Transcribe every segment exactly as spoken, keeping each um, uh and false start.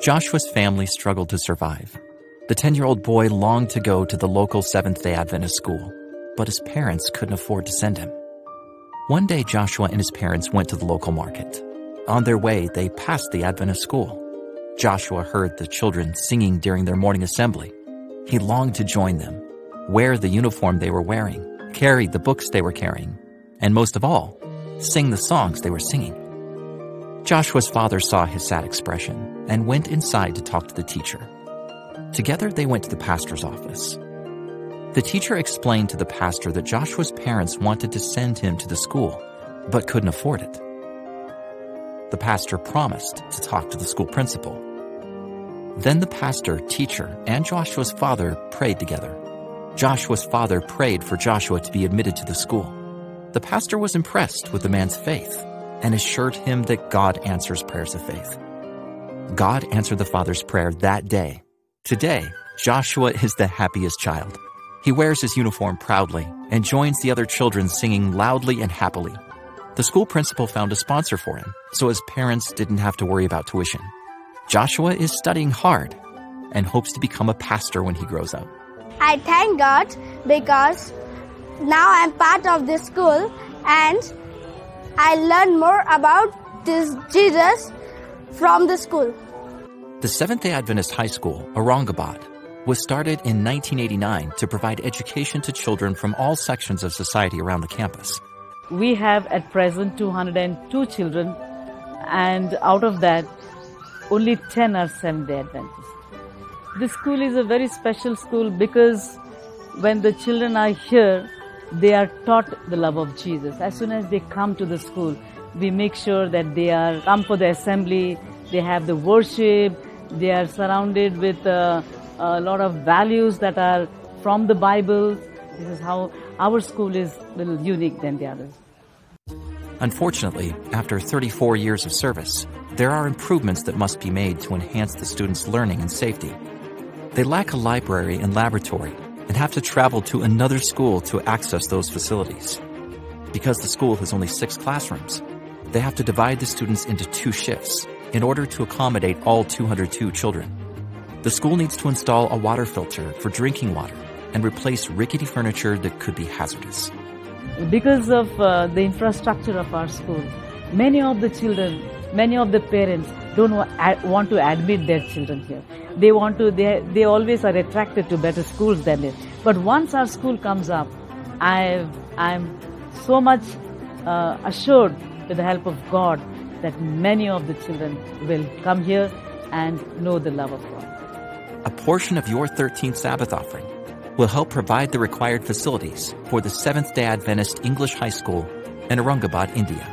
Joshua's family struggled to survive. The ten-year-old boy longed to go to the local Seventh-day Adventist school, but his parents couldn't afford to send him. One day, Joshua and his parents went to the local market. On their way, they passed the Adventist school. Joshua heard the children singing during their morning assembly. He longed to join them, wear the uniform they were wearing, carry the books they were carrying, and most of all, sing the songs they were singing. Joshua's father saw his sad expression and went inside to talk to the teacher. Together, they went to the pastor's office. The teacher explained to the pastor that Joshua's parents wanted to send him to the school, but couldn't afford it. The pastor promised to talk to the school principal. Then the pastor, teacher, and Joshua's father prayed together. Joshua's father prayed for Joshua to be admitted to the school. The pastor was impressed with the man's faith and assured him that God answers prayers of faith. God answered the father's prayer that day. Today, Joshua is the happiest child. He wears his uniform proudly and joins the other children singing loudly and happily. The school principal found a sponsor for him, so his parents didn't have to worry about tuition. Joshua is studying hard and hopes to become a pastor when he grows up. I thank God because now I'm part of this school and I learn more about this Jesus from the school. The Seventh-day Adventist High School, Aurangabad, was started in nineteen eighty-nine to provide education to children from all sections of society around the campus. We have at present two hundred two children, and out of that, only ten are Seventh-day Adventists. This school is a very special school because when the children are here, they are taught the love of Jesus. As soon as they come to the school, we make sure that they are come for the assembly, they have the worship, they are surrounded with uh, a lot of values that are from the Bible. This is how our school is a little unique than the others. Unfortunately, after thirty-four years of service, there are improvements that must be made to enhance the students' learning and safety. They lack a library and laboratory and have to travel to another school to access those facilities. Because the school has only six classrooms, they have to divide the students into two shifts in order to accommodate all two hundred two children. The school needs to install a water filter for drinking water and replace rickety furniture that could be hazardous. Because of uh, the infrastructure of our school, many of the children, many of the parents don't want to admit their children here. They want to, they, they always are attracted to better schools than this. But once our school comes up, I, I'm so much uh, assured with the help of God that many of the children will come here and know the love of God. A portion of your thirteenth Sabbath offering will help provide the required facilities for the Seventh-day Adventist English High School in Aurangabad, India.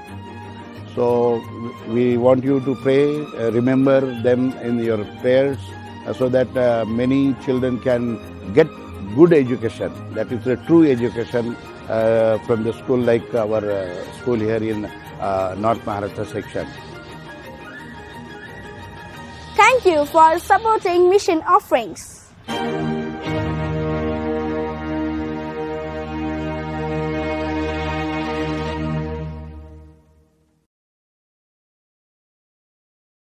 So we want you to pray, uh, remember them in your prayers uh, so that uh, many children can get good education. That is a true education uh, from the school like our uh, school here in uh, North Maharashtra section. Thank you for supporting mission offerings.